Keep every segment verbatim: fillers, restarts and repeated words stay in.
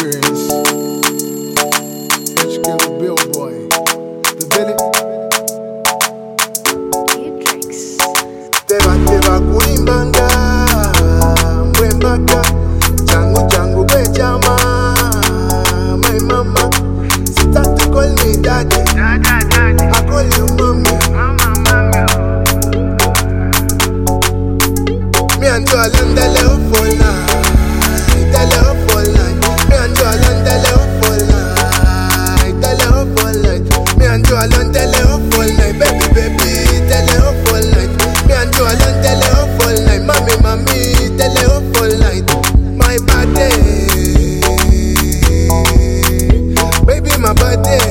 experience. H K Billboy. The Billy. Teba teba kuimbanga mwembaka changu changu kwe chama. My mama start to call me daddy. I call you mommy. Me and you alone the love for night, the love for night. Me and you alone the love for night, the love for night. Me and you alone the love for night, baby baby, the love for night. Me and you alone the love for night, mommy mommy, the love for night. My body, baby my body,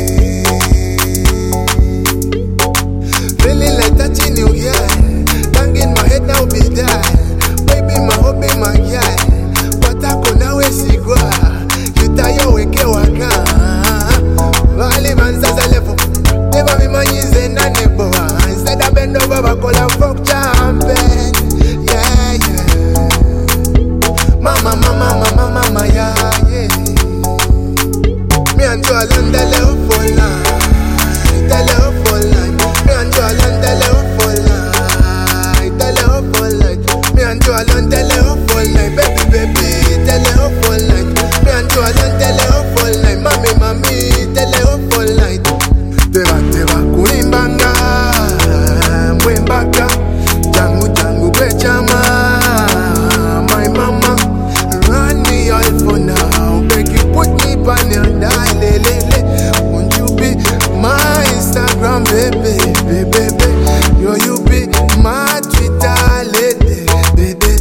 feeling like touching you, yeah. Banging my head now be there. Baby my hobby my girl. Patako nawe sigwa. Kitayo weke waka. Vale manzaza levo. Never be manyize na nebo. Instead I bend over bakola fuck champion. Yeah yeah. Mama mama mama mama yeah yeah. Me and you alone the love for life. The love for life. Me and you alone the love for life. The love for life. Me and you alone the love for life. Baby baby, the love for life. Me and you alone the love for life. Mommy mommy, the love for life. Teba teba kuimbanga mwembaka jangu jangu kwe chama. My mama run me all for now. Beg you put me on your dial, lele. Won't you be my Instagram baby, baby, baby. Yo you be my Twitter lady, lady.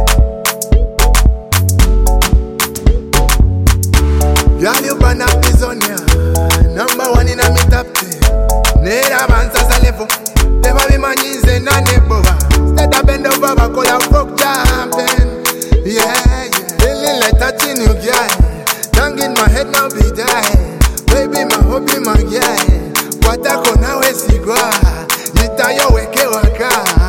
Girl you burn up this on ya. Number one in a me top ten. Nera avanza sa level. Never be manyize na nebova. Instead I bend over bakola fuck champion. Yeah yeah. Feeling like touching you girl. Tongue in my head now be die. Baby my hobby my girl. Patako nawe sigwa. Jitayo weke waka.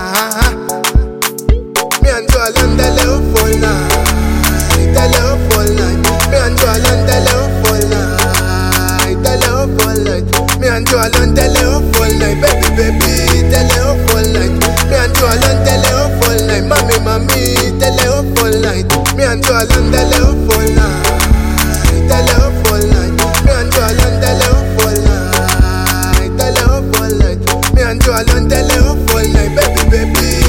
Me and you alone the love for life. The love for life. Me and you alone the love for life. The love for life. Me and you alone the love for life. Baby baby, the love for life. Me and you alone the love for life. Mommy mommy, the love for life. Me and you alone the love for life. The love for life. Me and you alone the love for life. The love for life. Me and you alone the love for life. Baby baby.